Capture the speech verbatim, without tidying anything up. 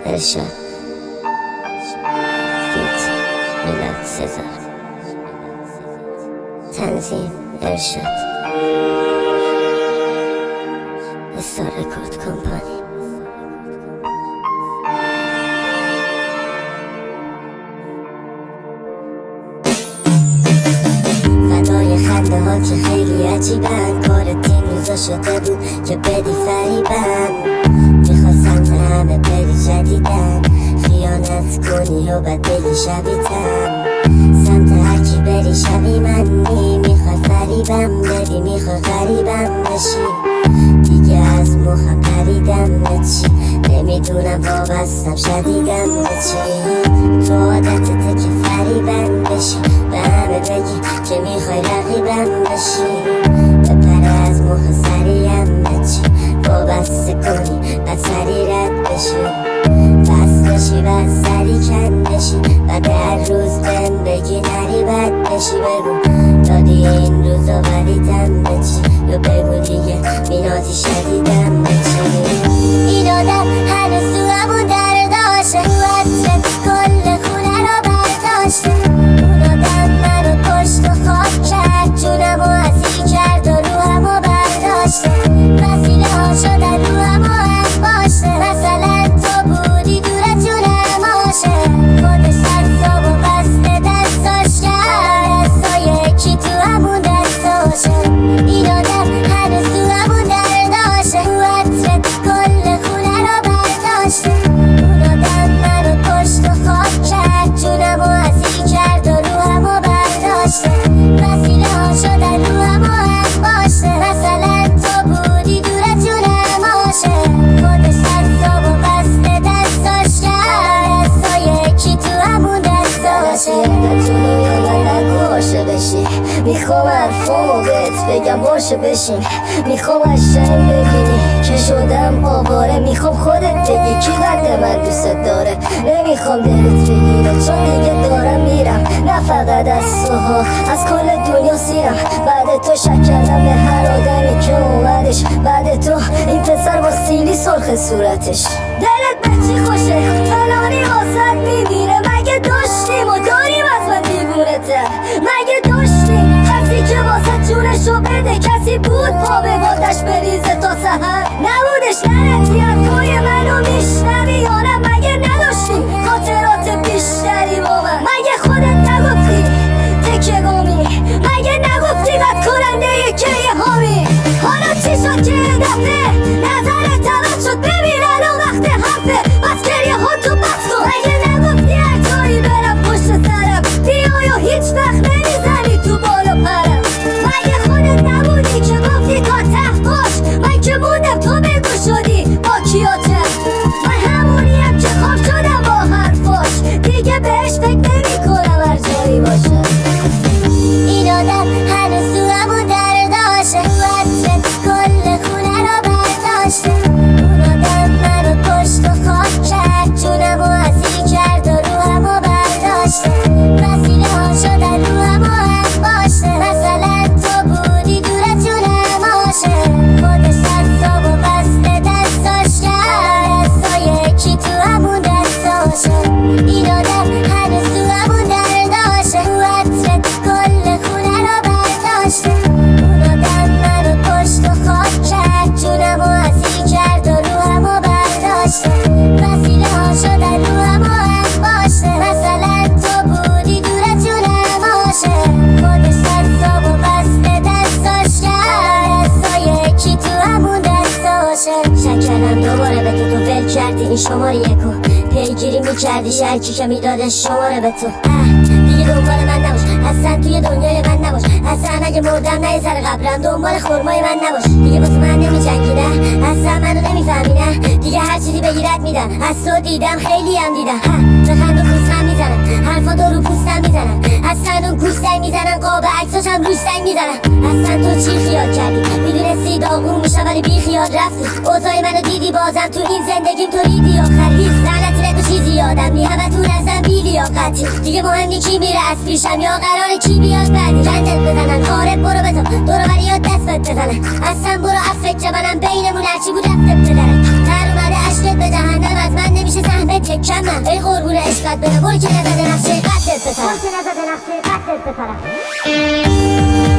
ارشاد فیت میلاد سزار تنظیم ارشاد استار رکورد کمپانی. فدای خنده ها که خیلی عجیبن، کارت این روزا شده بود که بدی فریبن، میخواستم تا همه بری جدیدن، خیانت کنی و بد بگی شبیتم، سمت هرکی بری شبی منی، میخوای فریبم بدی، میخوای غریبم بشی، دیگه از مخم پریدم به چی، نمیدونم وابستم شدیدم به چی، تو عادتته که فریبم بشی، به همه بگی که میخوای رقیبم بشی، بپره از مخ سریم به چی، وابسته کنی بعد سری رد بشی، بس بشی بعد سری کن بشی، و در روز بهم بگی نری بد بشی، بگو دادی این روزا ولیدم به چی، یا بگو دیگه میناتی شدیدم به چی. این آدم هنوز تو همون در داشته، تو عطرت کل خونه را برداشته، اون آدم منو کشت و خاک کرد، جونمو اسیر کرد و روحمو برداشته، وسیله ها شدن روحمو هم باشه، مثلا تو بودی دور جونم آشه، خودش دستاب و بسته دستاش کرد، دستای یکی تو همون دستاشه. این آدم هنوز تو همون در داشته، تو عطرت کل خونه را برداشته، اون آدم منو کشت و خاک کرد، جونمو اسیر کرد و روحمو برداشته، وسیله ها شدن روحمو هم باشه، مثلا تو بودی دور جونم آشه، خودش دستاب و بسته دستاش کرد، دستای یکی تو همون دستاشه. باشه بشی، میخوام حرفامو بهت بگم باشه بشین، میخوام عشق ببینی که شدم آواره، میخوام خودت بگی کی قد من دوست داره، نمیخوام دلت بگیره چون دیگه دارم میرم، نه فقط از توها از کل دنیا سیرم، بعد تو شک کردم به هر آدمی که اومدش، بعد تو این پسر با سیلی سرخ صورتش، دلت به چی خوشه فلانی واسد میمیره، مگه داشتیم و داریم از من دیوونته، مگه داشتیم کسی که واسه جونشو بده، کسی بود پا به بادش بریزه تا سحر، نبودش نرفتی حرفای منو میشنوی یا نه، مگه نداشتی خاطرات بیشتری با من، مگه خودت نگفتی تکه گامی، مگه نگفتی بد کننده که هامی، حالا چی شد که دفعه نظرت عوض شد، ببین الان وقت حرفه، بس گریه ها تو بس کن، مگه نگفتی هر جایی برم پشت سرم بیای و هیچ وقت نمیزنی تو بالا پرم، مگه خودت نبودی که گفتی تا ته باش، من که موندم تو بگو شدی با کیاته، من همونیم که خواب شدم با حرفاش، دیگه بهش فکر نمی کنم هر جایی باشه. این آدم هنوز تو همون در داشته، تو عطرت کل خونه را برداشته، اون آدم منو کشت و خاک کرد، جونمو اسیر کرد و روحمو برداشته، وسیله ها شدن روحمو هم باشه، مثلا تو بودی دور جونم آشه، خودش دستاب و بسته دستاش کرد، دستای یکی تو همون دستاشه. این آدم هنوز تو همون در داشته، تو عطرت کل خونه را برداشته، اون آدم منو کشت و خاک کرد، جونمو اسیر کرد و روحمو برداشته، وسیله ها شدن روحمو هم باشه، مثلا تو بودی دور جونم آشه، خودش دستاب و بسته دستاش کرد، دستای یکی تو همون دستاشه. شک کردم دوباره به تو، تو ول کردی این شماره یکو، پیگیری میکردی شرکی که میداده شماره به تو، دیگه دنبال من نباش، اصلا توی دنیای من نباش، اصلا اگه مردم نه یه سر قبرم دنبال خورمای من نباش، دیگه واسه من نمیجنگی نه، اصلا منو نمیفهمی نه، دیگه هر چیزی بگیرت میدم، از تو دیدم خیلی هم دیدم، بخند و پوستم میزنم، حرفا دو رو پوستم میزنم، اصلا اون گوشتنگ میزنم، قاب عکساشم روشتنگ میزنم، اصلا تو چی خیال کردی میدونستی داغون میشم ولی بی خیال رفتی، اوضاع منو دیدی بازم تو این زندگیم تو ریدی، آخر هیچ لعنتی نکن چیزی یادم می همه تو ازم بی لیاقتی، دیگه مهم نی کی میره از پیشم یا قراره کی بیاد بعدی، جندت بزنن آره برو بزن دورو بری یا دستت بزنن، اصلا برو افک جبنم بینمون هرچی بود رفته بدرن، تر اومده عشقت به جهنم از من نمیشه سهمت کمم ای قربون عشقت برم برو که نزده نقشه قدت بسرم برو که نزده نقشه قدت بسرم